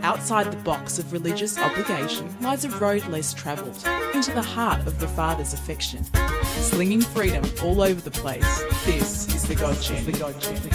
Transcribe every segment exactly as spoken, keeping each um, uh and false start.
Outside the box of religious obligation lies a road less travelled, into the heart of the Father's affection. Slinging freedom all over the place, this is the God Journey. The God Journey.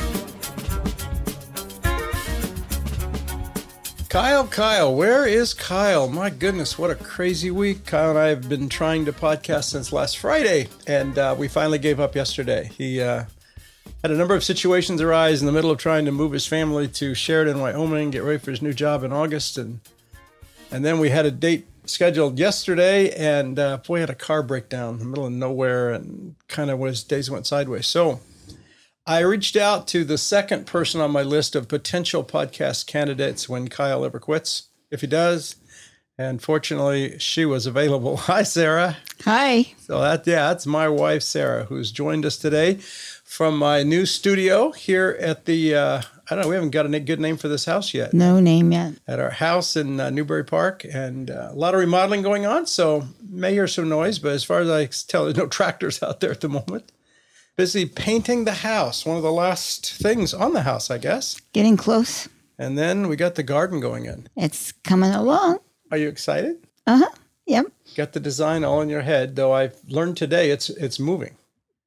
Kyle, Kyle, where is Kyle? My goodness, what a crazy week. Kyle and I have been trying to podcast since last Friday, and uh, we finally gave up yesterday. He uh, had a number of situations arise in the middle of trying to move his family to Sheridan, Wyoming, get ready for his new job in August. And and then we had a date scheduled yesterday, and uh, boy, had a car breakdown in the middle of nowhere, and kind of was days went sideways. So I reached out to the second person on my list of potential podcast candidates when Kyle ever quits, if he does. And fortunately, she was available. Hi, Sarah. Hi. So that, yeah, that's my wife, Sarah, who's joined us today from my new studio here at the, uh, I don't know, we haven't got a good name for this house yet. No name yet. At our house in uh, Newbury Park, and uh, a lot of remodeling going on, so may hear some noise, but as far as I can tell, there's no tractors out there at the moment. Busy painting the house, one of the last things on the house, I guess. Getting close. And then we got the garden going in. It's coming along. Are you excited? Uh-huh. Yep. Got the design all in your head, though I've learned today it's it's moving.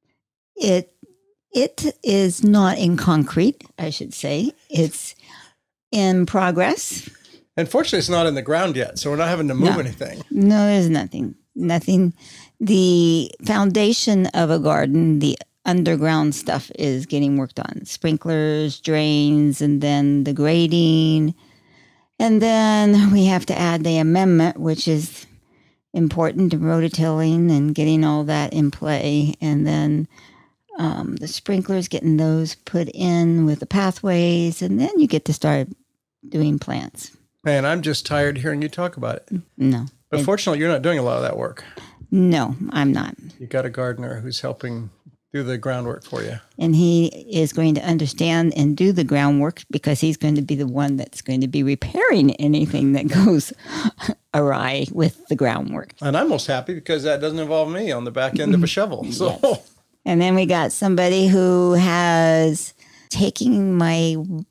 It It is not in concrete, I should say. It's in progress. Unfortunately, it's not in the ground yet, so we're not having to move No. anything. No, there's nothing. Nothing. The foundation of a garden, the underground stuff is getting worked on. Sprinklers, drains, and then the grading. And then we have to add the amendment, which is important, to rototilling and getting all that in play. And then um, the sprinklers, getting those put in with the pathways. And then you get to start doing plants. Man, I'm just tired hearing you talk about it. No. But it, fortunately, you're not doing a lot of that work. No, I'm not. You got a gardener who's helping do the groundwork for you. And he is going to understand and do the groundwork because he's going to be the one that's going to be repairing anything that goes awry with the groundwork. And I'm most happy because that doesn't involve me on the back end of a shovel. So, Yes. And then we got somebody who has taken my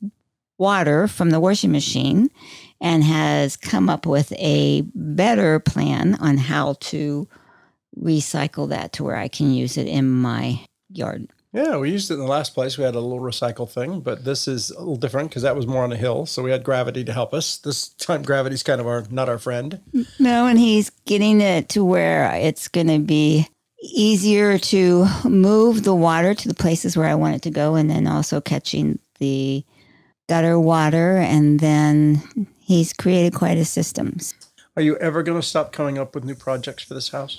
water from the washing machine and has come up with a better plan on how to recycle that to where I can use it in my yard. yeah, we used it in the last place. We had a little recycle thing, but this is a little different because that was more on a hill. So we had gravity to help us. This time, gravity's kind of our not our friend. No, and he's getting it to where it's going to be easier to move the water to the places where I want it to go, and then also catching the gutter water. And then he's created quite a system. Are you ever going to stop coming up with new projects for this house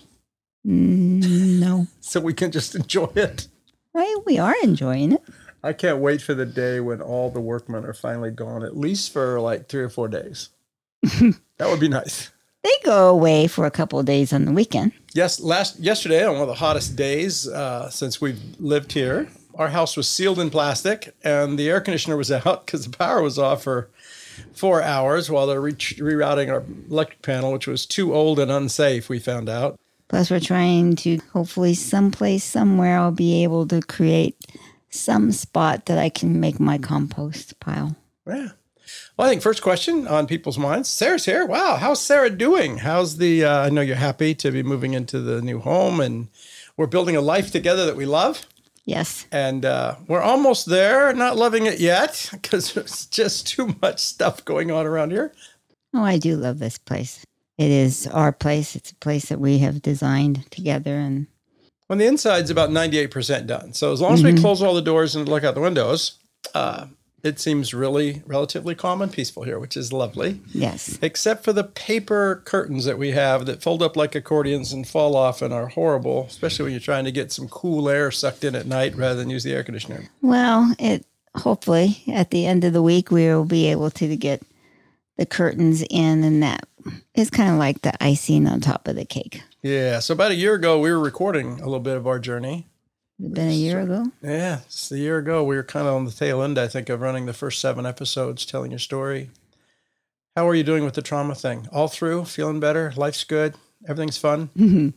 Mm, no. so we can just enjoy it? Well, we are enjoying it. I can't wait for the day when all the workmen are finally gone, at least for like three or four days. That would be nice. They go away for a couple of days on the weekend. Yes, last yesterday on one of the hottest days uh, since we've lived here, our house was sealed in plastic, and the air conditioner was out because the power was off for four hours while they're re- rerouting our electric panel, which was too old and unsafe, we found out. Plus, we're trying to hopefully someplace, somewhere, I'll be able to create some spot that I can make my compost pile. Yeah. Well, I think first question on people's minds, Sarah's here. Wow, how's Sarah doing? How's the, uh, I know you're happy to be moving into the new home, and we're building a life together that we love. Yes. And uh, we're almost there, not loving it yet because there's just too much stuff going on around here. Oh, I do love this place. It is our place. It's a place that we have designed together. And When the inside's about ninety-eight percent done. So as long as Mm-hmm. we close all the doors and look out the windows, uh, it seems really relatively calm and peaceful here, which is lovely. yes, Except for the paper curtains that we have that fold up like accordions and fall off and are horrible, especially when you're trying to get some cool air sucked in at night rather than use the air conditioner. well, it hopefully at the end of the week we will be able to get the curtains in, and that is kind of like the icing on top of the cake. Yeah, so about a year ago, we were recording a little bit of our journey. Has it been a year ago? Yeah, it's a year ago. We were kind of on the tail end, I think, of running the first seven episodes, telling your story. How are you doing with the trauma thing? All through? Feeling better? Life's good? Everything's fun?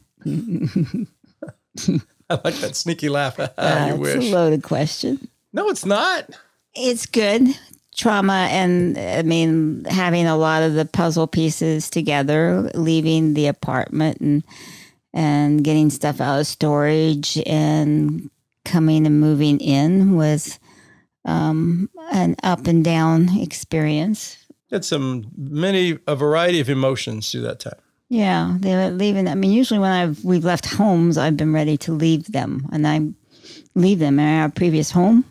I like that sneaky laugh. Uh, you it's wish. a loaded question. No, it's not. It's good. trauma, and I mean, having a lot of the puzzle pieces together, leaving the apartment and and getting stuff out of storage and coming and moving in was um, an up and down experience. Had some many a variety of emotions through that time. Yeah, they were leaving. I mean, usually when I've we've left homes, I've been ready to leave them, and I leave them in our previous home.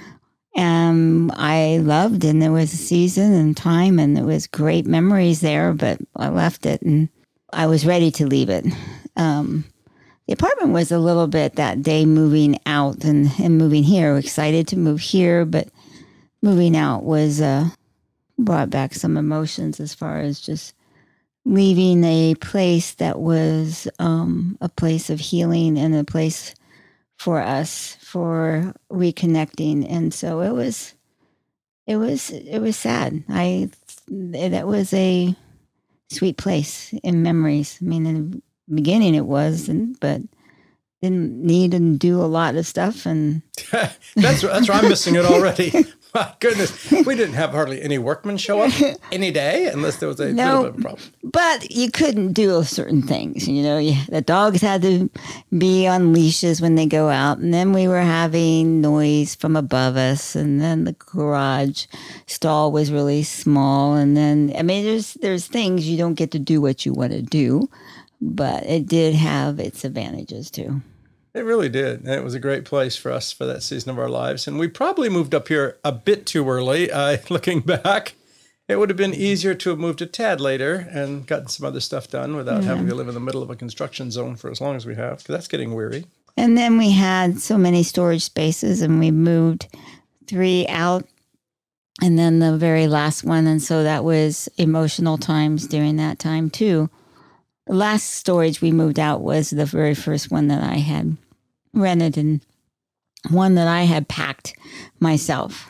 And I loved, and there was a season and time, and there was great memories there. But I left it, and I was ready to leave it. Um, the apartment was a little bit that day moving out and, and moving here. Excited to move here, but moving out was uh, brought back some emotions as far as just leaving a place that was um, a place of healing and a place for us for reconnecting. And so it was, it was, it was sad. I that was a sweet place in memories. I mean, in the beginning it was, and, but didn't need to do a lot of stuff. And that's that's where I'm missing it already. My goodness, we didn't have hardly any workmen show up any day unless there was a no, little bit of a problem. But you couldn't do certain things. You know, you, the dogs had to be on leashes when they go out. And then we were having noise from above us. And then the garage stall was really small. And then, I mean, there's there's things you don't get to do what you want to do. But it did have its advantages, too. It really did. And it was a great place for us for that season of our lives. And we probably moved up here a bit too early. Uh, looking back, it would have been easier to have moved a tad later and gotten some other stuff done without yeah. having to live in the middle of a construction zone for as long as we have, because that's getting weary. And then we had so many storage spaces, and we moved three out, and then the very last one. And so that was emotional times during that time, too. The last storage we moved out was the very first one that I had rented, and one that I had packed myself.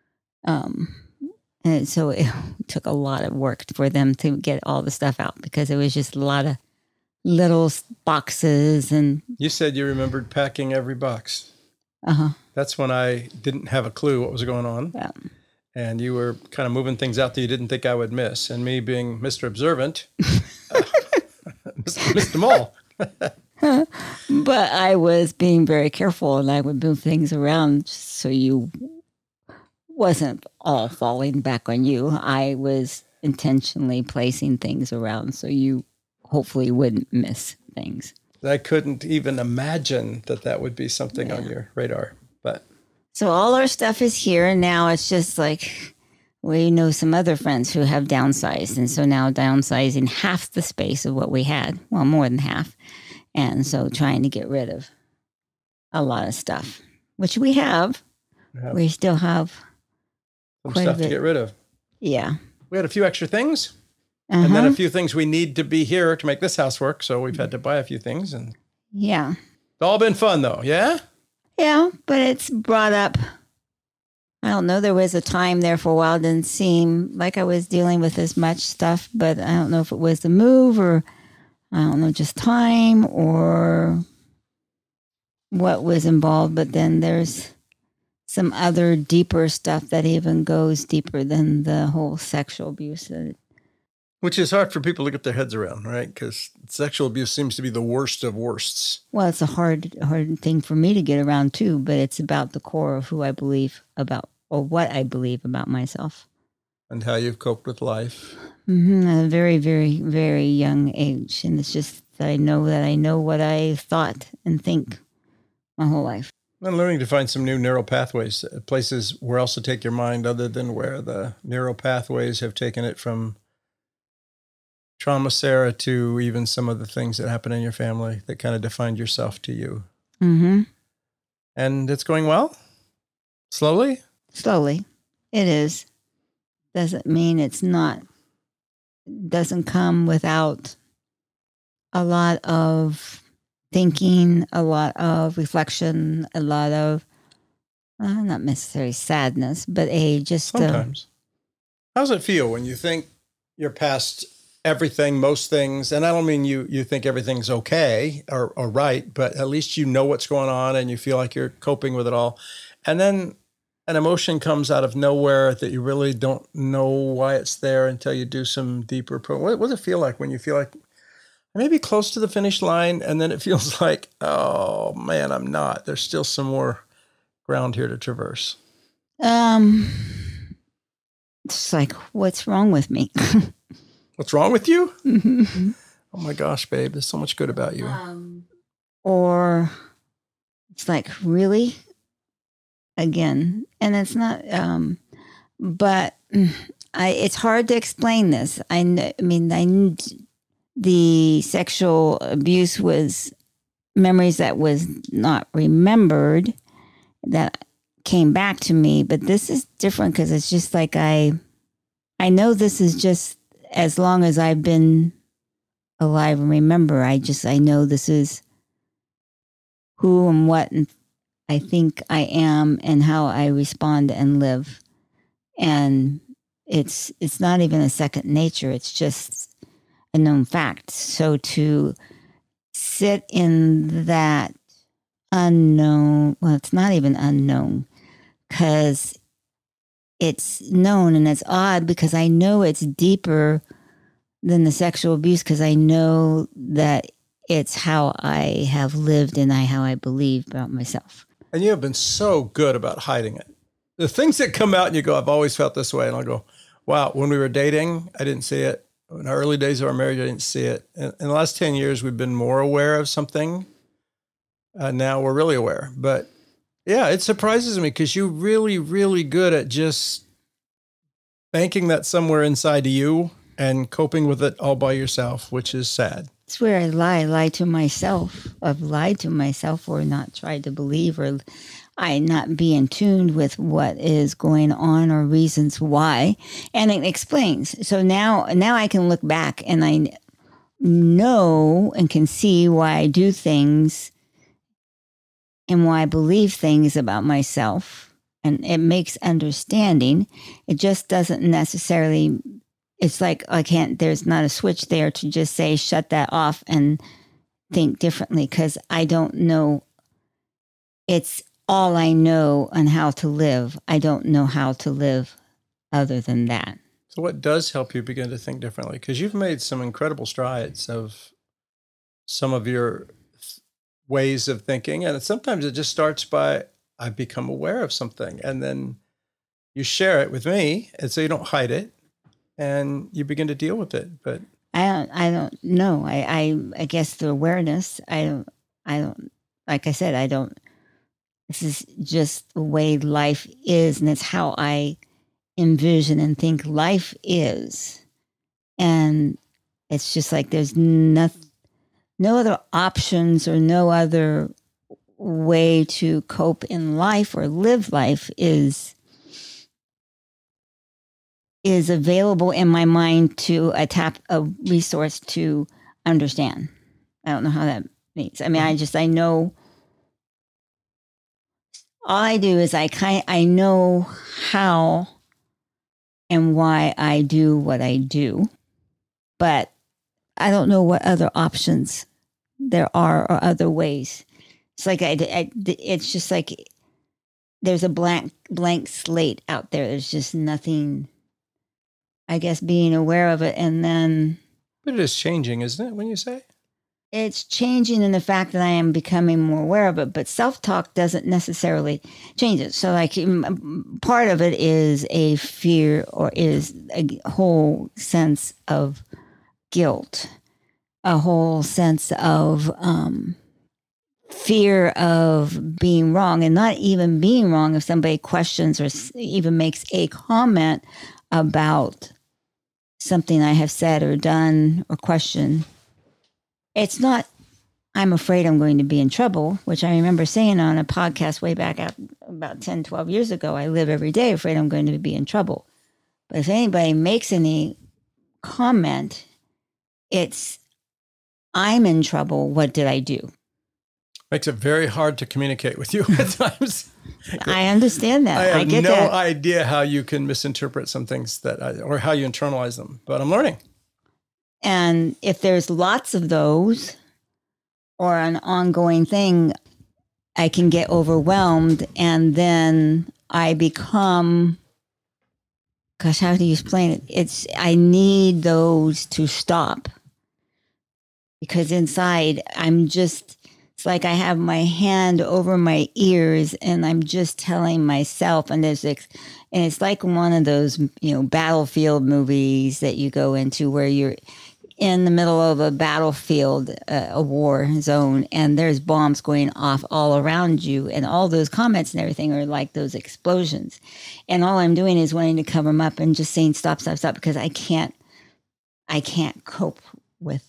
Um, and so it took a lot of work for them to get all the stuff out, because it was just a lot of little boxes. And you said you remembered packing every box. Uh-huh. That's when I didn't have a clue what was going on. Yeah. And you were kind of moving things out that you didn't think I would miss. And me being Mister Observant, uh, missed them all. But I was being very careful, and I would move things around so you wasn't all falling back on you. I was intentionally placing things around so you hopefully wouldn't miss things. I couldn't even imagine that that would be something yeah. on your radar. But so all our stuff is here, and now it's just like we know some other friends who have downsized, and so now downsizing half the space of what we had, well, more than half. And so trying to get rid of a lot of stuff, which we have. Yeah. We still have some stuff to get rid of. Yeah. We had a few extra things. Uh-huh. And then a few things we need to be here to make this house work. So we've had to buy a few things. And yeah. It's all been fun, though. Yeah? Yeah, but it's brought up, I don't know, there was a time there for a while. It didn't seem like I was dealing with as much stuff, but I don't know if it was the move or I don't know, just time or what was involved. But then there's some other deeper stuff that even goes deeper than the whole sexual abuse. Which is hard for people to get their heads around, right? Because sexual abuse seems to be the worst of worsts. Well, it's a hard, hard thing for me to get around too, but it's about the core of who I believe about, or what I believe about myself. And how you've coped with life. Mm-hmm. At a very, very, very young age. And it's just that I know that I know what I thought and think my whole life. And learning to find some new neural pathways, places where else to take your mind other than where the neural pathways have taken it from trauma, Sarah, to even some of the things that happen in your family that kind of defined yourself to you. Mm-hmm. And it's going well? Slowly? Slowly. It is. Doesn't mean it's not. Doesn't come without a lot of thinking, a lot of reflection, a lot of, uh, not necessarily sadness, but a just... Sometimes. Uh, How does it feel when you think you're past everything, most things, and I don't mean you you think everything's okay or, or right, but at least you know what's going on and you feel like you're coping with it all. And then an emotion comes out of nowhere that you really don't know why it's there until you do some deeper pro. What, what does it feel like when you feel like maybe close to the finish line, and then it feels like, oh man, I'm not. There's still some more ground here to traverse. Um, it's like, what's wrong with me? What's wrong with you? Mm-hmm. Oh my gosh, babe, there's so much good about you. Um, or it's like, really? Again, and it's not, um, but I, it's hard to explain this. I, kn- I mean, I, the sexual abuse was memories that was not remembered that came back to me, but this is different because it's just like, I, I know this is just as long as I've been alive and remember. I just, I know this is who and what and I think I am and how I respond and live. And it's it's not even a second nature. It's just a known fact. So to sit in that unknown, well, it's not even unknown because it's known, and it's odd because I know it's deeper than the sexual abuse because I know that it's how I have lived and I how I believe about myself. And you have been so good about hiding it. The things that come out and you go, I've always felt this way. And I'll go, wow, when we were dating, I didn't see it. In our early days of our marriage, I didn't see it. In, in the last ten years, we've been more aware of something. Uh, now we're really aware. But yeah, it surprises me because you're really, really good at just banking that somewhere inside of you and coping with it all by yourself, which is sad. It's where I lie, I lie to myself. I've lied to myself or not tried to believe or I not be in tune with what is going on or reasons why. And it explains. So now, now I can look back and I know and can see why I do things and why I believe things about myself. And it makes understanding. It just doesn't necessarily... It's like I can't, there's not a switch there to just say, shut that off and think differently because I don't know. It's all I know on how to live. I don't know how to live other than that. So what does help you begin to think differently? Because you've made some incredible strides of some of your ways of thinking. And sometimes it just starts by, I've become aware of something. And then you share it with me. And so you don't hide it. And you begin to deal with it, but I don't. I don't know. I, I. I guess the awareness. I don't. I don't. Like I said, I don't. This is just the way life is, and it's how I envision and think life is. And it's just like there's no, no other options or no other way to cope in life or live life is. is available in my mind to a tap a resource to understand. I don't know how that means. I mean, I just, I know all I do is I kind I know how and why I do what I do, but I don't know what other options there are or other ways. It's like, I, I it's just like there's a blank, blank slate out there. There's just nothing, I guess, being aware of it. And then... But it is changing, isn't it, when you say? It's changing in the fact that I am becoming more aware of it, but self-talk doesn't necessarily change it. So like part of it is a fear or is a whole sense of guilt, a whole sense of um, fear of being wrong, and not even being wrong if somebody questions or even makes a comment about something I have said or done or questioned. It's not, I'm afraid I'm going to be in trouble, which I remember saying on a podcast way back out about ten, twelve years ago. I live every day afraid I'm going to be in trouble. But if anybody makes any comment, it's, I'm in trouble. What did I do? Makes it very hard to communicate with you at times. I understand that. I have I get no that. idea how you can misinterpret some things that, I, or how you internalize them, but I'm learning. And if there's lots of those or an ongoing thing, I can get overwhelmed and then I become, gosh, how do you explain it? It's, I need those to stop because inside I'm just, it's like I have my hand over my ears and I'm just telling myself, and there's, and it's like one of those, you know, battlefield movies that you go into where you're in the middle of a battlefield, uh, a war zone, and there's bombs going off all around you, and all those comments and everything are like those explosions. And all I'm doing is wanting to cover them up and just saying stop, stop, stop, because I can't, I can't cope with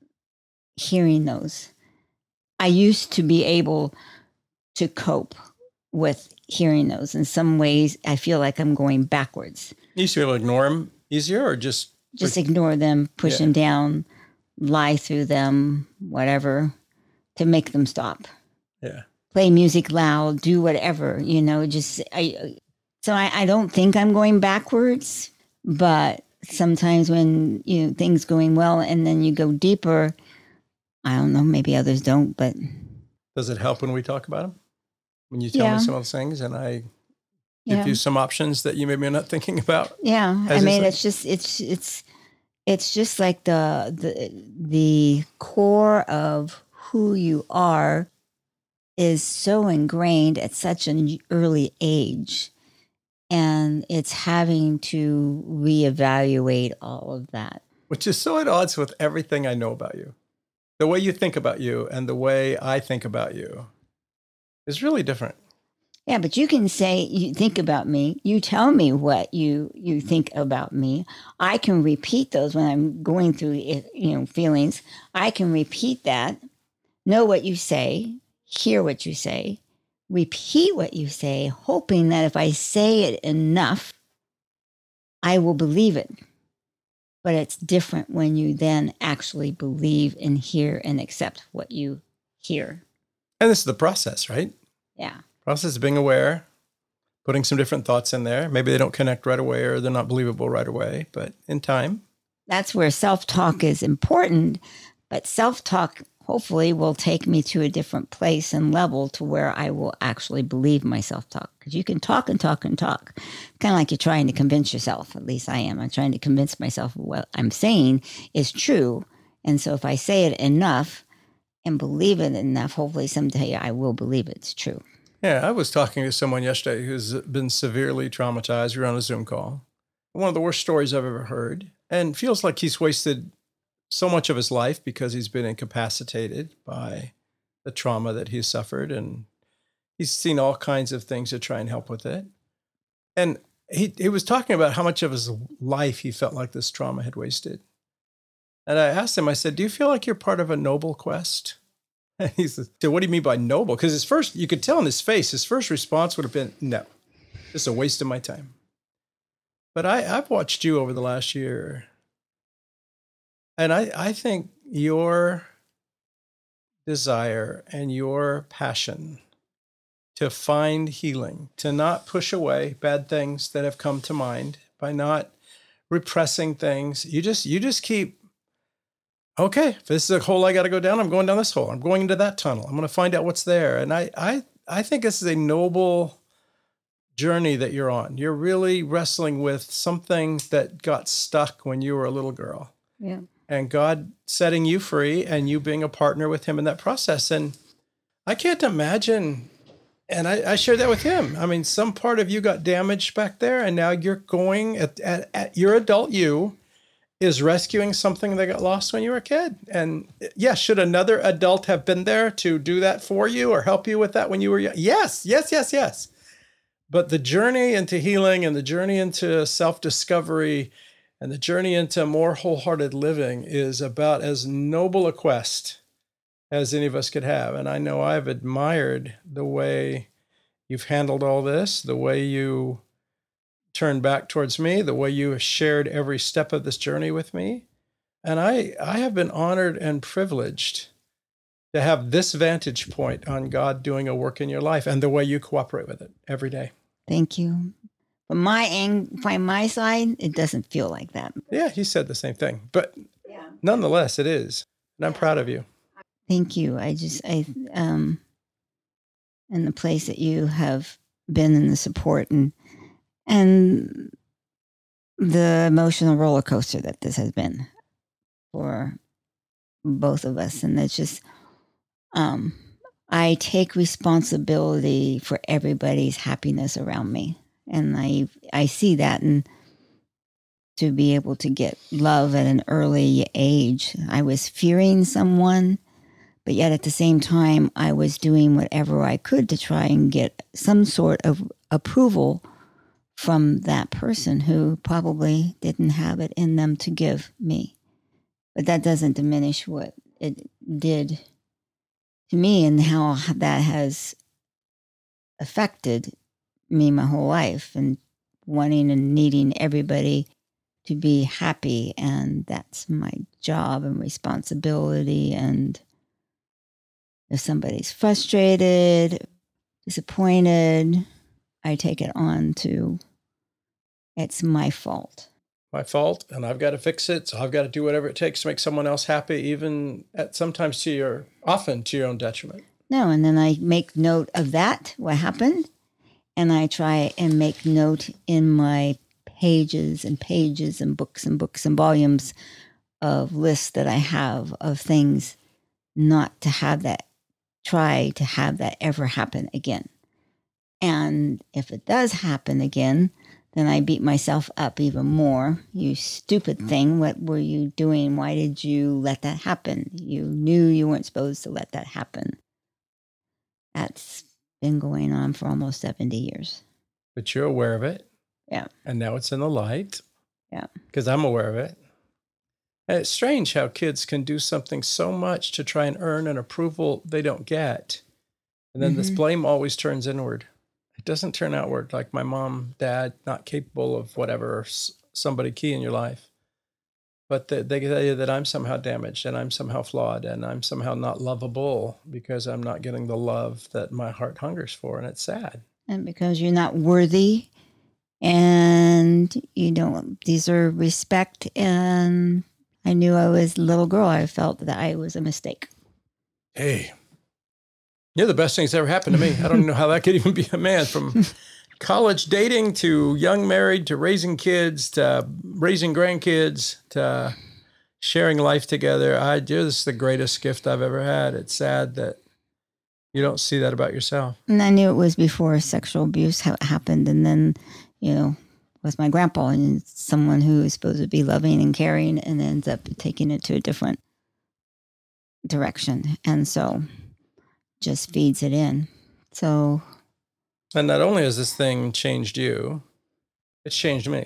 hearing those. I used to be able to cope with hearing those. In some ways, I feel like I'm going backwards. You used to be able to ignore them easier, or just just ignore them, push yeah. them down, lie through them, whatever, to make them stop. Yeah. Play music loud, do whatever, you know, just, I, so I, I don't think I'm going backwards, but sometimes when, you know, things going well and then you go deeper, I don't know, maybe others don't, but. Does it help when we talk about them? When you tell yeah. me some of those things and I give yeah. you some options that you maybe are not thinking about? Yeah. I mean, it's just, it's, it's, it's just like the, the, the core of who you are is so ingrained at such an early age. And it's having to reevaluate all of that. Which is so at odds with everything I know about you. The way you think about you and the way I think about you is really different. Yeah, but you can say, you think about me. You tell me what you, you think about me. I can repeat those when I'm going through, you know, feelings. I can repeat that, know what you say, hear what you say, repeat what you say, hoping that if I say it enough, I will believe it. But it's different when you then actually believe and hear and accept what you hear. And this is the process, right? Yeah. Process of being aware, putting some different thoughts in there. Maybe they don't connect right away or they're not believable right away, but in time. That's where self-talk is important, but self-talk hopefully will take me to a different place and level to where I will actually believe my self-talk. Because you can talk and talk and talk, kind of like you're trying to convince yourself. At least I am. I'm trying to convince myself what I'm saying is true. And so if I say it enough and believe it enough, hopefully someday I will believe it's true. Yeah, I was talking to someone yesterday who's been severely traumatized. We were on a Zoom call. One of the worst stories I've ever heard. And feels like he's wasted so much of his life because he's been incapacitated by the trauma that he's suffered. And he's seen all kinds of things to try and help with it. And he, he was talking about how much of his life he felt like this trauma had wasted. And I asked him, I said, do you feel like you're part of a noble quest? And he said, what do you mean by noble? Because his first, you could tell in his face, his first response would have been, no, it's a waste of my time. But I, I've watched you over the last year. And I, I think your desire and your passion to find healing, to not push away bad things that have come to mind by not repressing things. You just, you just keep, okay, if this is a hole I got to go down, I'm going down this hole. I'm going into that tunnel. I'm going to find out what's there. And I, I, I think this is a noble journey that you're on. You're really wrestling with something that got stuck when you were a little girl. Yeah. And God setting you free and you being a partner with him in that process. And I can't imagine, and I, I shared that with him. I mean, some part of you got damaged back there, and now you're going at, at, at your adult you is rescuing something that got lost when you were a kid. And yeah, should another adult have been there to do that for you or help you with that when you were young? Yes, yes, yes, yes. But the journey into healing and the journey into self-discovery and the journey into more wholehearted living is about as noble a quest as any of us could have. And I know I've admired the way you've handled all this, the way you turned back towards me, the way you have shared every step of this journey with me. And I, I have been honored and privileged to have this vantage point on God doing a work in your life and the way you cooperate with it every day. Thank you. From my ang- from my side, it doesn't feel like that. Yeah, he said the same thing. But yeah. Nonetheless, it is. And I'm proud of you. Thank you. I just, I, um, and the place that you have been in the support and and the emotional roller coaster that this has been for both of us. And it's just, um, I take responsibility for everybody's happiness around me. And I, I see that. And to be able to get love at an early age, I was fearing someone, but yet at the same time, I was doing whatever I could to try and get some sort of approval from that person who probably didn't have it in them to give me. But that doesn't diminish what it did to me and how that has affected me my whole life, and wanting and needing everybody to be happy. And that's my job and responsibility. And if somebody's frustrated, disappointed, I take it on to, it's my fault. My fault, and I've got to fix it. So I've got to do whatever it takes to make someone else happy, even at sometimes to your, often to your own detriment. No, and then I make note of that, what happened, and I try and make note in my pages and pages and books and books and volumes of lists that I have of things not to have that, try to have that ever happen again. And if it does happen again, then I beat myself up even more. You stupid thing. What were you doing? Why did you let that happen? You knew you weren't supposed to let that happen. That's been going on for almost seventy years. But you're aware of it. Yeah. And now it's in the light. Yeah. Because I'm aware of it. And it's strange how kids can do something so much to try and earn an approval they don't get. And then mm-hmm. this blame always turns inward. It doesn't turn outward, like my mom, dad, not capable of whatever, or somebody key in your life. But the, they tell you that I'm somehow damaged and I'm somehow flawed and I'm somehow not lovable because I'm not getting the love that my heart hungers for. And it's sad. And because you're not worthy and you don't deserve respect. And I knew I was a little girl. I felt that I was a mistake. Hey. You're the best thing that's ever happened to me. I don't know how that could even be a man. From college dating to young married to raising kids to raising grandkids to sharing life together. I do. This is the greatest gift I've ever had. It's sad that you don't see that about yourself. And I knew it was before sexual abuse ha- happened. And then, you know, with my grandpa and someone who is supposed to be loving and caring and ends up taking it to a different direction. And so just feeds it in. So, and not only has this thing changed you, it's changed me.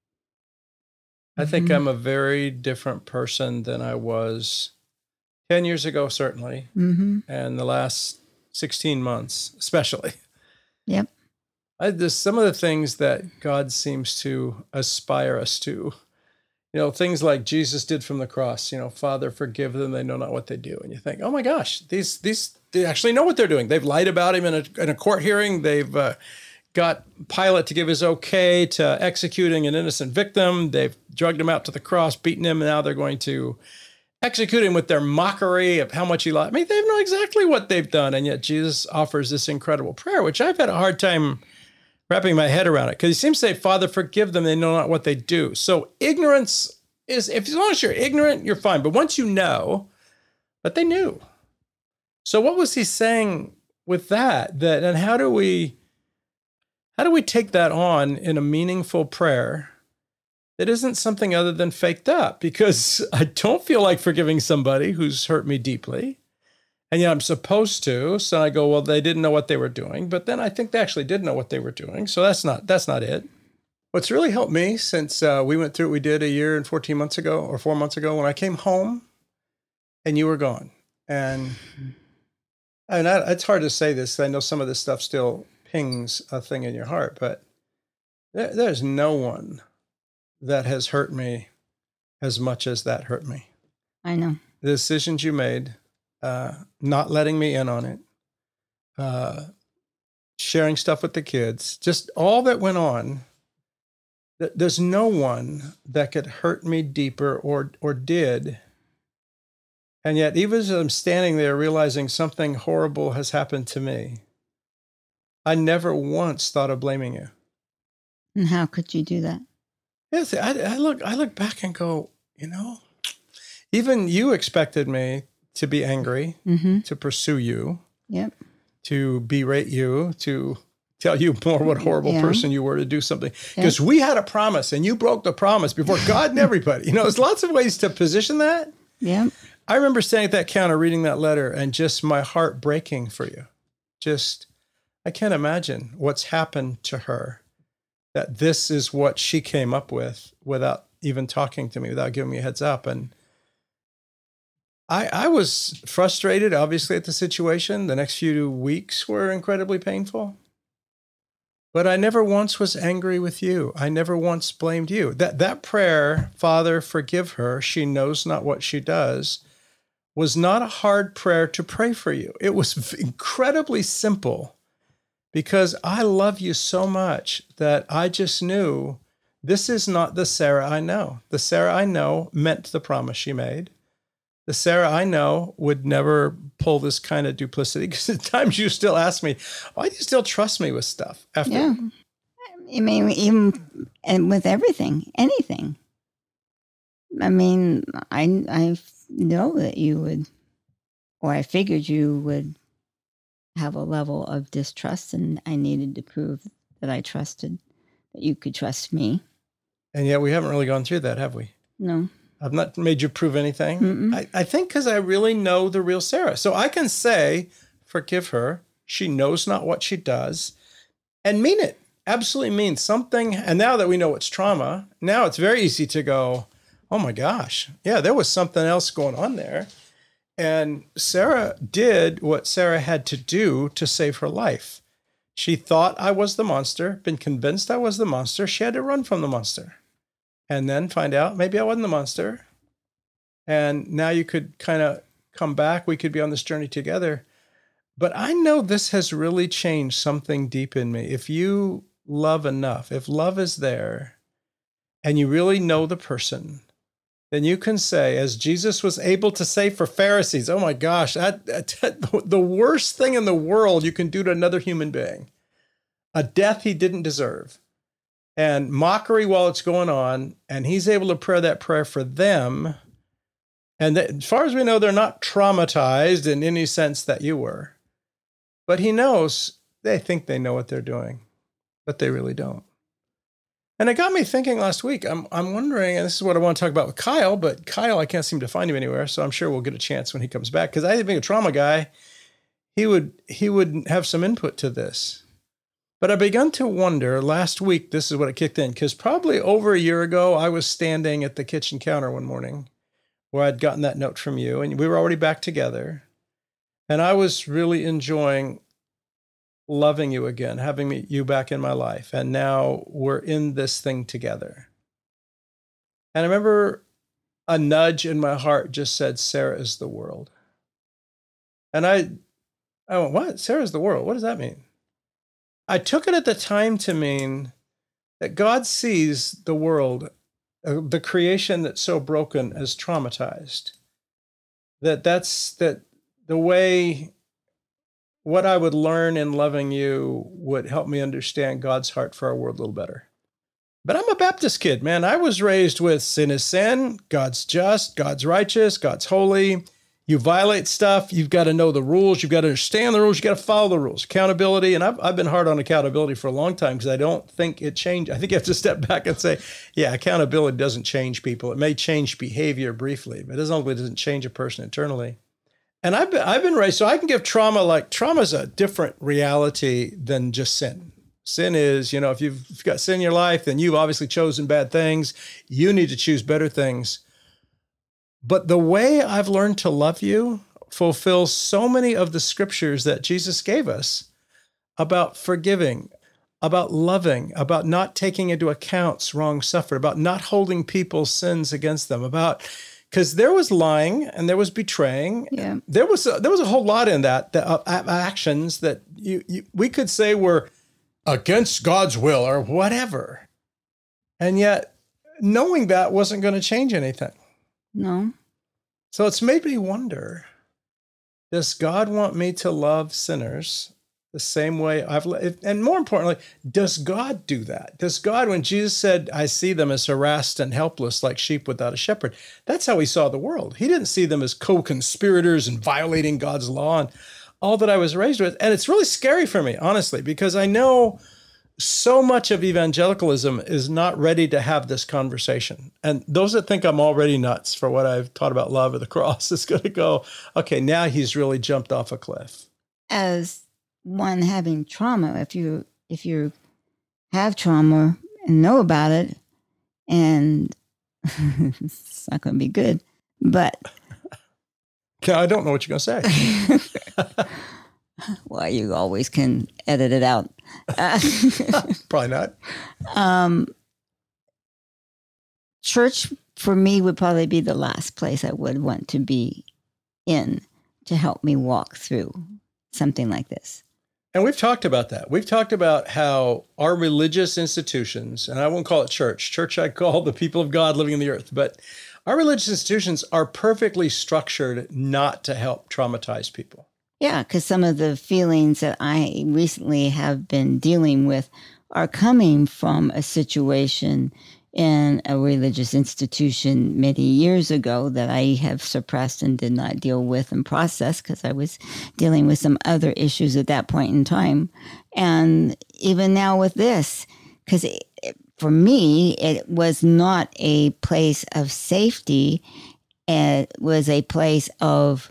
I mm-hmm. think I'm a very different person than I was ten years ago, certainly, mm-hmm. and the last sixteen months, especially. Yep. I just, some of the things that God seems to aspire us to, you know, things like Jesus did from the cross, you know, Father, forgive them, they know not what they do. And you think, oh my gosh, these, these, they actually know what they're doing. They've lied about him in a, in a court hearing. They've uh, got Pilate to give his okay to executing an innocent victim. They've drugged him out to the cross, beaten him, and now they're going to execute him with their mockery of how much he lied. I mean, they know exactly what they've done. And yet Jesus offers this incredible prayer, which I've had a hard time wrapping my head around it, because he seems to say, Father, forgive them, they know not what they do. So ignorance is, if as long as you're ignorant, you're fine. But once you know, but they knew. So what was he saying with that? That and how do we how do we take that on in a meaningful prayer that isn't something other than faked up? Because I don't feel like forgiving somebody who's hurt me deeply. And yet I'm supposed to. So I go, well, they didn't know what they were doing. But then I think they actually did know what they were doing. So that's not that's not it. What's really helped me since uh, we went through what we did a year and fourteen months ago or four months ago, when I came home and you were gone. And, and I, it's hard to say this. I know some of this stuff still pings a thing in your heart. But there, there's no one that has hurt me as much as that hurt me. I know. The decisions you made. Uh, not letting me in on it, uh, sharing stuff with the kids, just all that went on. Th- there's no one that could hurt me deeper or or did. And yet, even as I'm standing there realizing something horrible has happened to me, I never once thought of blaming you. And how could you do that? Yes, I, I look I look back and go, you know, even you expected me to be angry, Mm-hmm. to pursue you, Yep. to berate you, to tell you more what a horrible Yeah. person you were, to do something. Because we had a promise and you broke the promise before God and everybody. You know, there's lots of ways to position that. Yep. I remember standing at that counter reading that letter and just my heart breaking for you. Just, I can't imagine what's happened to her, that this is what she came up with without even talking to me, without giving me a heads up. And I, I was frustrated, obviously, at the situation. The next few weeks were incredibly painful. But I never once was angry with you. I never once blamed you. That that prayer, Father, forgive her, she knows not what she does, was not a hard prayer to pray for you. It was incredibly simple because I love you so much that I just knew this is not the Sarah I know. The Sarah I know meant the promise she made. The Sarah I know would never pull this kind of duplicity, because at times you still ask me, why do you still trust me with stuff? After Yeah. I mean, even and with everything, anything. I mean, I I know that you would, or I figured you would have a level of distrust, and I needed to prove that I trusted, that you could trust me. And yet we haven't really gone through that, have we? No. I've not made you prove anything. Mm-mm. I, I think because I really know the real Sarah. So I can say, forgive her. She knows not what she does, and mean it. Absolutely mean something. And now that we know it's trauma, now it's very easy to go, oh my gosh, yeah, there was something else going on there. And Sarah did what Sarah had to do to save her life. She thought I was the monster, been convinced I was the monster. She had to run from the monster. And then find out maybe I wasn't the monster. And now you could kind of come back. We could be on this journey together. But I know this has really changed something deep in me. If you love enough, if love is there, and you really know the person, then you can say, as Jesus was able to say for Pharisees, oh my gosh, that, that the worst thing in the world you can do to another human being, a death he didn't deserve. And mockery while it's going on, and he's able to pray that prayer for them. And that, as far as we know, they're not traumatized in any sense that you were. But he knows they think they know what they're doing, but they really don't. And it got me thinking last week, I'm I'm wondering, and this is what I want to talk about with Kyle, but Kyle, I can't seem to find him anywhere, so I'm sure we'll get a chance when he comes back, because I think being a trauma guy, he would he would have some input to this. But I began to wonder last week, this is what it kicked in, because probably over a year ago, I was standing at the kitchen counter one morning where I'd gotten that note from you, and we were already back together. And I was really enjoying loving you again, having me, you back in my life. And now we're in this thing together. And I remember a nudge in my heart just said, Sarah is the world. And I, I went, what? Sarah is the world? What does that mean? I took it at the time to mean that God sees the world, uh, the creation that's so broken, as traumatized. That that's that the way what I would learn in loving you would help me understand God's heart for our world a little better. But I'm a Baptist kid, man. I was raised with sin is sin, God's just, God's righteous, God's holy. You violate stuff, you've got to know the rules, you've got to understand the rules, you've got to follow the rules. Accountability, and I've, I've been hard on accountability for a long time because I don't think it changed. I think you have to step back and say, yeah, accountability doesn't change people. It may change behavior briefly, but it ultimately doesn't change a person internally. And I've been, I've been raised, so I can give trauma, like trauma is a different reality than just sin. Sin is, you know, if you've, if you've got sin in your life, then you've obviously chosen bad things. You need to choose better things. But the way I've learned to love you fulfills so many of the scriptures that Jesus gave us about forgiving, about loving, about not taking into account wrong suffered, about not holding people's sins against them, about, because there was lying and there was betraying. Yeah. There was a, there was a whole lot in that, that uh, actions that you, you we could say were against God's will or whatever. And yet knowing that wasn't going to change anything. No. So it's made me wonder, does God want me to love sinners the same way I've lived? And more importantly, does God do that? Does God, when Jesus said, I see them as harassed and helpless like sheep without a shepherd, that's how he saw the world. He didn't see them as co-conspirators and violating God's law and all that I was raised with. And it's really scary for me, honestly, because I know so much of evangelicalism is not ready to have this conversation. And those that think I'm already nuts for what I've taught about love or the cross is going to go, okay, now he's really jumped off a cliff. As one having trauma, if you if you have trauma and know about it, and it's not going to be good, but I don't know what you're going to say. Well, you always can edit it out. Uh, Probably not. Um, church for me would probably be the last place I would want to be in to help me walk through something like this. And we've talked about that. We've talked about how our religious institutions, and I won't call it church. Church I call the people of God living in the earth. But our religious institutions are perfectly structured not to help traumatize people. Yeah, because some of the feelings that I recently have been dealing with are coming from a situation in a religious institution many years ago that I have suppressed and did not deal with and process because I was dealing with some other issues at that point in time. And even now with this, because for me, it was not a place of safety. It was a place of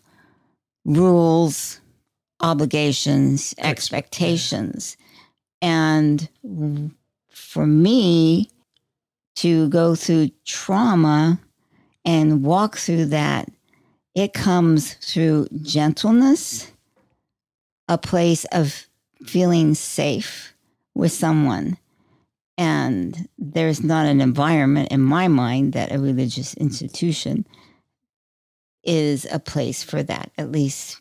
rules, obligations, expectations. And for me to go through trauma and walk through that, it comes through gentleness, a place of feeling safe with someone. And there's not an environment in my mind that a religious institution is a place for that, at least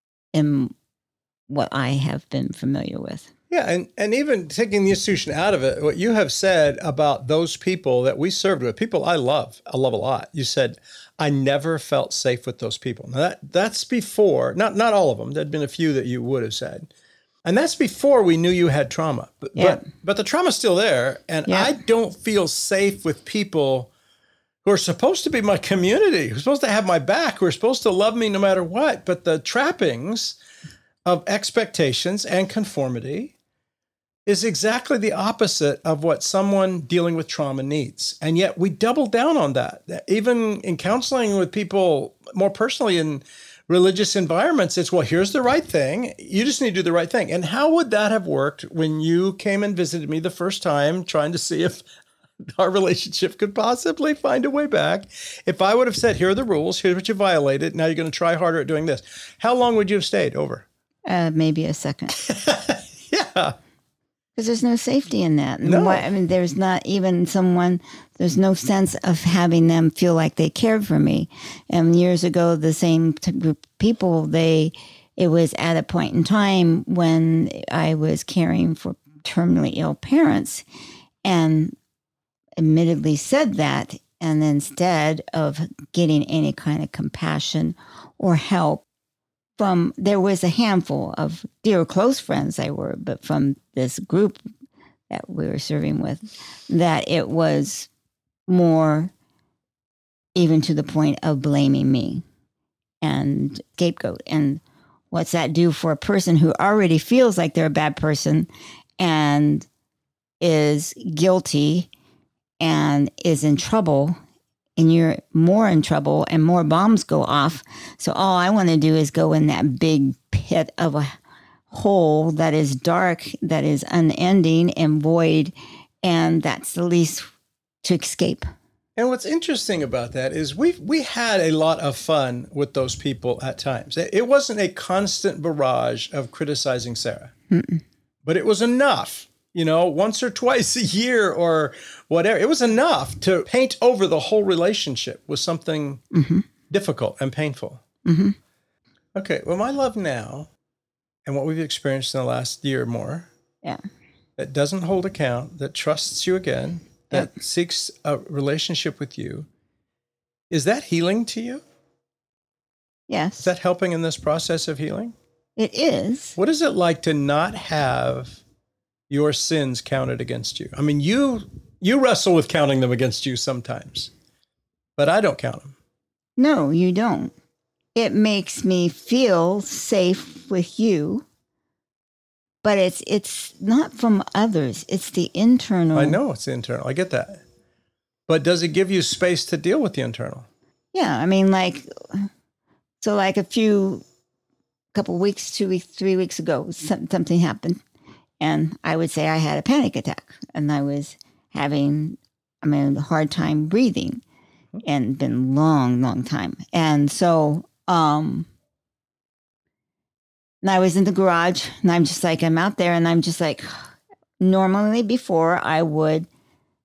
in what I have been familiar with. Yeah, and, and even taking the institution out of it, what you have said about those people that we served with, people I love, I love a lot. You said, I never felt safe with those people. Now that that's before, not not all of them, there'd been a few that you would have said. And that's before we knew you had trauma. But Yeah. but, but the trauma's still there. And Yeah. I don't feel safe with people who are supposed to be my community, who are supposed to have my back, who are supposed to love me no matter what. But the trappings of expectations and conformity is exactly the opposite of what someone dealing with trauma needs. And yet we double down on that. Even in counseling with people more personally in religious environments, it's, well, here's the right thing. You just need to do the right thing. And how would that have worked when you came and visited me the first time trying to see if our relationship could possibly find a way back? If I would have said, here are the rules, here's what you violated, now you're going to try harder at doing this. How long would you have stayed over? Uh, maybe a second. Yeah. Because there's no safety in that. And No. why- I mean, there's not even someone, there's no sense of having them feel like they cared for me. And years ago, the same t- group of people, they, it was at a point in time when I was caring for terminally ill parents and admittedly said that. And instead of getting any kind of compassion or help, from there was a handful of dear close friends they were, but from this group that we were serving with, that it was more even to the point of blaming me and scapegoat. And what's that do for a person who already feels like they're a bad person and is guilty and is in trouble? And you're more in trouble and more bombs go off. So all I want to do is go in that big pit of a hole that is dark, that is unending and void. And that's the least to escape. And what's interesting about that is we we had a lot of fun with those people at times. It wasn't a constant barrage of criticizing Sarah, Mm-mm. but it was enough. You know, once or twice a year or whatever. It was enough to paint over the whole relationship with something Mm-hmm. difficult and painful. Mm-hmm. Okay, well, my love now and what we've experienced in the last year or more, Yeah. that doesn't hold account, that trusts you again, that seeks a relationship with you, is that healing to you? Yes. Is that helping in this process of healing? It is. What is it like to not have your sins counted against you? I mean, you you wrestle with counting them against you sometimes, but I don't count them. No, you don't. It makes me feel safe with you, but it's it's not from others. It's the internal. I know it's the internal. I get that. But does it give you space to deal with the internal? Yeah, I mean, like, so like a few, couple weeks, two weeks, three weeks ago, some, something happened, and I would say I had a panic attack, and I was having, I mean, a hard time breathing, and been long, long time, and so, um, and I was in the garage, and I'm just like, I'm out there, and I'm just like, normally before I would at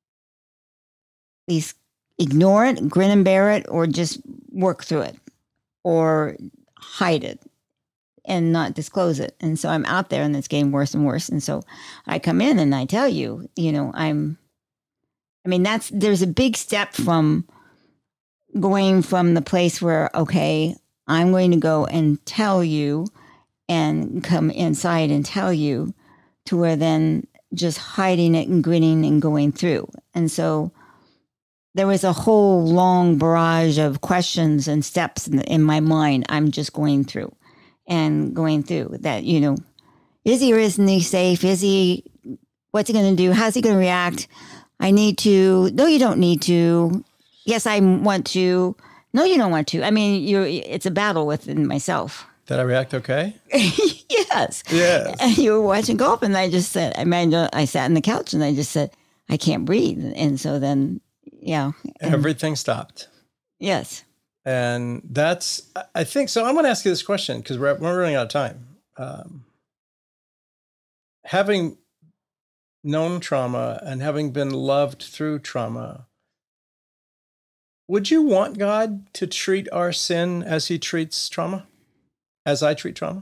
least ignore it, grin and bear it, or just work through it, or hide it and not disclose it. And so I'm out there and it's getting worse and worse. And so I come in and I tell you, you know, I'm, I mean, that's, there's a big step from going from the place where, okay, I'm going to go and tell you and come inside and tell you, to where then just hiding it and grinning and going through. And so there was a whole long barrage of questions and steps in, in my mind I'm just going through and going through that, you know, is he or isn't he safe? Is he, what's he going to do? How's he going to react? I need to, no, you don't need to. Yes, I want to. No, you don't want to. I mean, you're, it's a battle within myself. Did I react okay? Yes. Yes. And you were watching golf and I just said, I mean, I sat on the couch and I just said, I can't breathe. And so then, yeah. And everything stopped. yes. And that's, I think, so I'm going to ask you this question because we're, we're running out of time. Um, having known trauma and having been loved through trauma, would you want God to treat our sin as he treats trauma, as I treat trauma?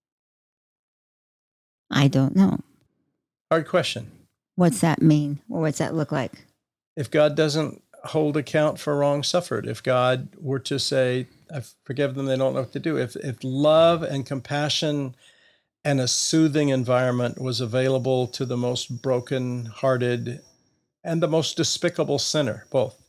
I don't know. Hard question. What's that mean? Or what's that look like? If God doesn't hold account for wrong suffered, if God were to say, I forgive them, they don't know what to do, if if love and compassion and a soothing environment was available to the most broken-hearted and the most despicable sinner, both,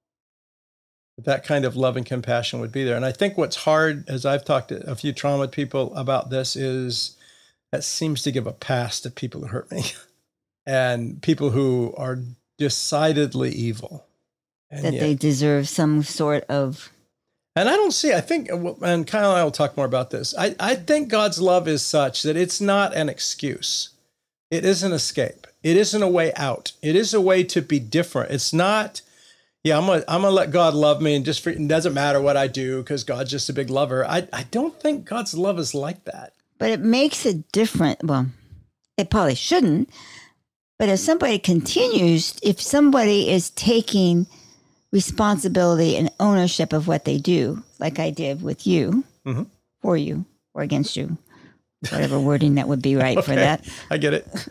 that kind of love and compassion would be there. And I think what's hard, as I've talked to a few trauma people about this, is that seems to give a pass to people who hurt me and people who are decidedly evil. And That yet, they deserve some sort of. and I don't see, I think, and Kyle and I will talk more about this. I, I think God's love is such that it's not an excuse. It is an escape. It isn't a way out. It is a way to be different. It's not, yeah, I'm gonna, I'm gonna let God love me and just, for, it doesn't matter what I do because God's just a big lover. I, I don't think God's love is like that. But it makes it different. Well, it probably shouldn't. But if somebody continues, if somebody is taking responsibility and ownership of what they do, like I did with you, Mm-hmm. for you, or against you, whatever wording that would be right for Okay, that. I get it.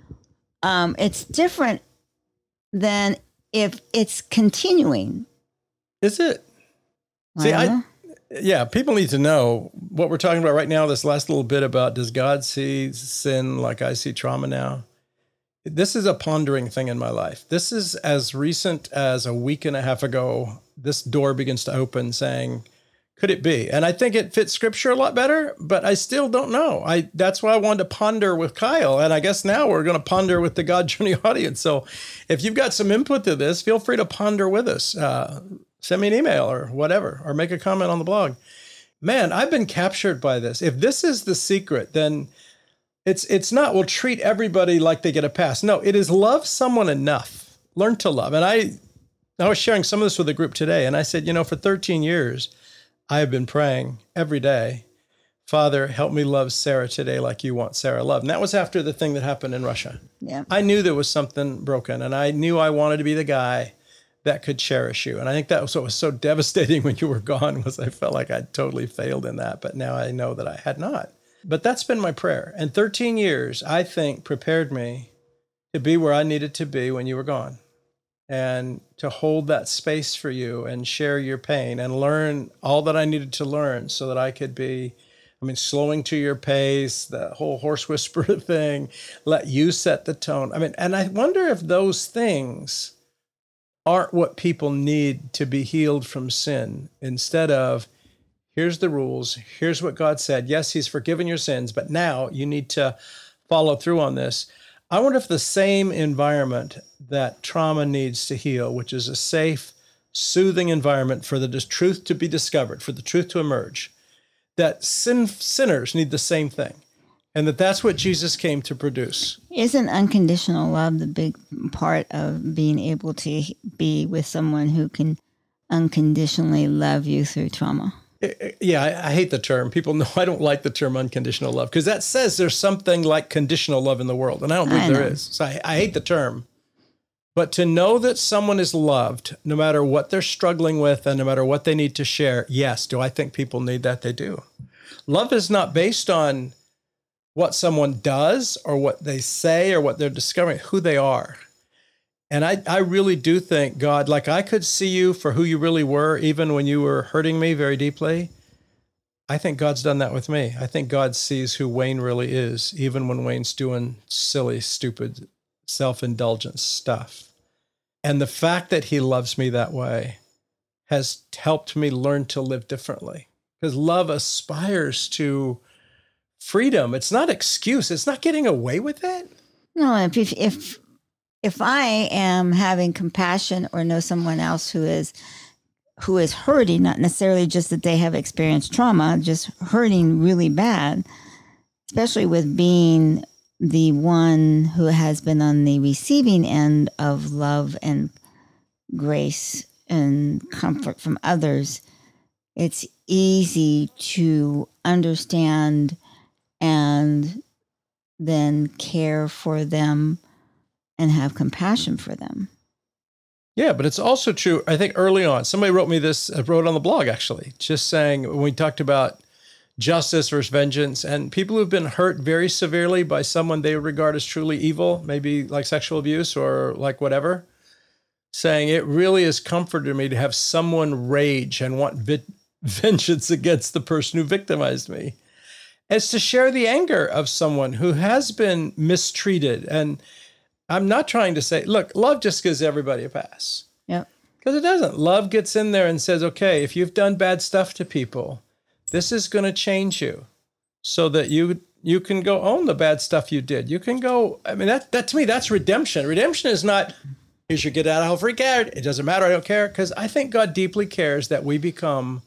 Um, it's different than if it's continuing. Is it? I See, don't I, know. yeah, people need to know what we're talking about right now. This last little bit about, does God see sin like I see trauma now? This is a pondering thing in my life. This is as recent as a week and a half ago, this door begins to open saying, could it be? And I think it fits scripture a lot better, but I still don't know. I That's why I wanted to ponder with Kyle. And I guess now we're going to ponder with the God Journey audience. So if you've got some input to this, feel free to ponder with us. Uh, send me an email or whatever, or make a comment on the blog. Man, I've been captured by this. If this is the secret, then It's it's not, we'll treat everybody like they get a pass. No, it is love someone enough. Learn to love. And I, I was sharing some of this with a group today, and I said, you know, for thirteen years, I have been praying every day, Father, help me love Sarah today like you want Sarah loved. And that was after the thing that happened in Russia. Yeah. I knew there was something broken, and I knew I wanted to be the guy that could cherish you. And I think that was what was so devastating when you were gone, was I felt like I'd totally failed in that. But now I know that I had not. But that's been my prayer. And thirteen years, I think, prepared me to be where I needed to be when you were gone, and to hold that space for you and share your pain and learn all that I needed to learn so that I could be I mean, slowing to your pace, the whole horse whisperer thing, let you set the tone. I mean, and I wonder if those things aren't what people need to be healed from sin, instead of, here's the rules, here's what God said. Yes, he's forgiven your sins, but now you need to follow through on this. I wonder if the same environment that trauma needs to heal, which is a safe, soothing environment for the truth to be discovered, for the truth to emerge, that sin, sinners need the same thing, and that that's what Jesus came to produce. Isn't unconditional love the big part of being able to be with someone who can unconditionally love you through trauma? Yeah, I, I hate the term. People know I don't like the term unconditional love, because that says there's something like conditional love in the world, and I don't believe I there know. is. So I, I hate the term. But to know that someone is loved, no matter what they're struggling with and no matter what they need to share, yes, do I think people need that? They do. Love is not based on what someone does or what they say or what they're discovering, who they are. And I, I really do think, God, like I could see you for who you really were, even when you were hurting me very deeply. I think God's done that with me. I think God sees who Wayne really is, even when Wayne's doing silly, stupid, self-indulgent stuff. And the fact that he loves me that way has helped me learn to live differently, because love aspires to freedom. It's not excuse. It's not getting away with it. No, if if if, if I am having compassion or know someone else who is who is hurting, not necessarily just that they have experienced trauma, just hurting really bad, especially with being the one who has been on the receiving end of love and grace and comfort from others, it's easy to understand and then care for them and have compassion for them. Yeah, but it's also true, I think early on, somebody wrote me this, I wrote on the blog actually, just saying when we talked about justice versus vengeance, and people who've been hurt very severely by someone they regard as truly evil, maybe like sexual abuse or like whatever, saying it really has comforted me to have someone rage and want vi- vengeance against the person who victimized me. It's to share the anger of someone who has been mistreated. And I'm not trying to say, look, love just gives everybody a pass. Yep. Because it doesn't. Love gets in there and says, okay, if you've done bad stuff to people, this is going to change you so that you you can go own the bad stuff you did. You can go, I mean, that, that to me, that's redemption. Redemption is not, you should get out of hell free card. It doesn't matter. I don't care. Because I think God deeply cares that we become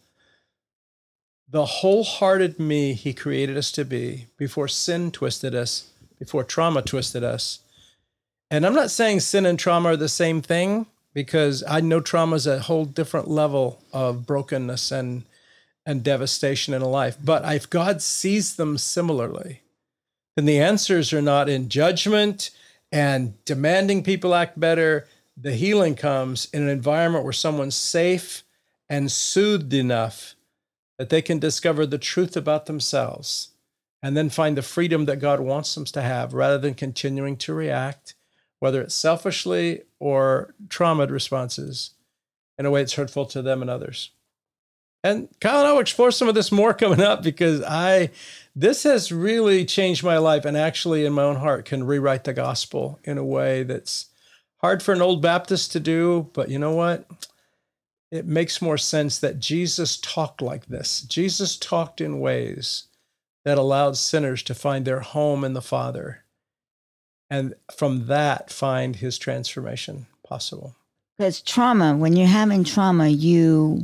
the wholehearted me he created us to be before sin twisted us, before trauma twisted us. And I'm not saying sin and trauma are the same thing, because I know trauma is a whole different level of brokenness and and devastation in a life. But if God sees them similarly, then the answers are not in judgment and demanding people act better. The healing comes in an environment where someone's safe and soothed enough that they can discover the truth about themselves and then find the freedom that God wants them to have, rather than continuing to react, whether it's selfishly or trauma responses, in a way that's hurtful to them and others. And Kyle and I will explore some of this more coming up, because I, this has really changed my life, and actually in my own heart can rewrite the gospel in a way that's hard for an old Baptist to do. But you know what? It makes more sense that Jesus talked like this. Jesus talked in ways that allowed sinners to find their home in the Father, and from that find his transformation possible. Because trauma, when you're having trauma, you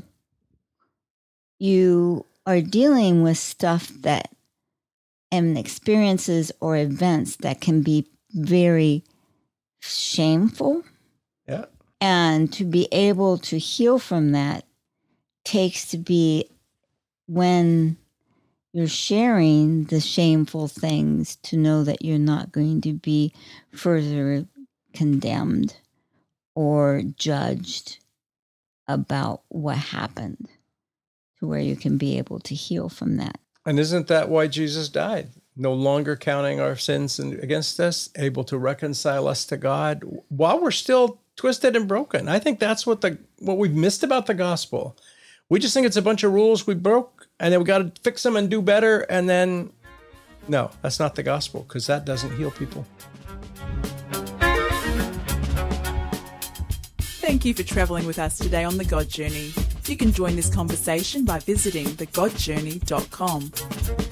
you are dealing with stuff that, and experiences or events that can be very shameful. Yeah. And to be able to heal from that takes to be, when you're sharing the shameful things, to know that you're not going to be further condemned or judged about what happened, to where you can be able to heal from that. And isn't that why Jesus died? No longer counting our sins against us, able to reconcile us to God while we're still twisted and broken. I think that's what the what we've missed about the gospel. We just think it's a bunch of rules we broke, and then we got to fix them and do better. And then, no, that's not the gospel, because that doesn't heal people. Thank you for travelling with us today on The God Journey. You can join this conversation by visiting the god journey dot com.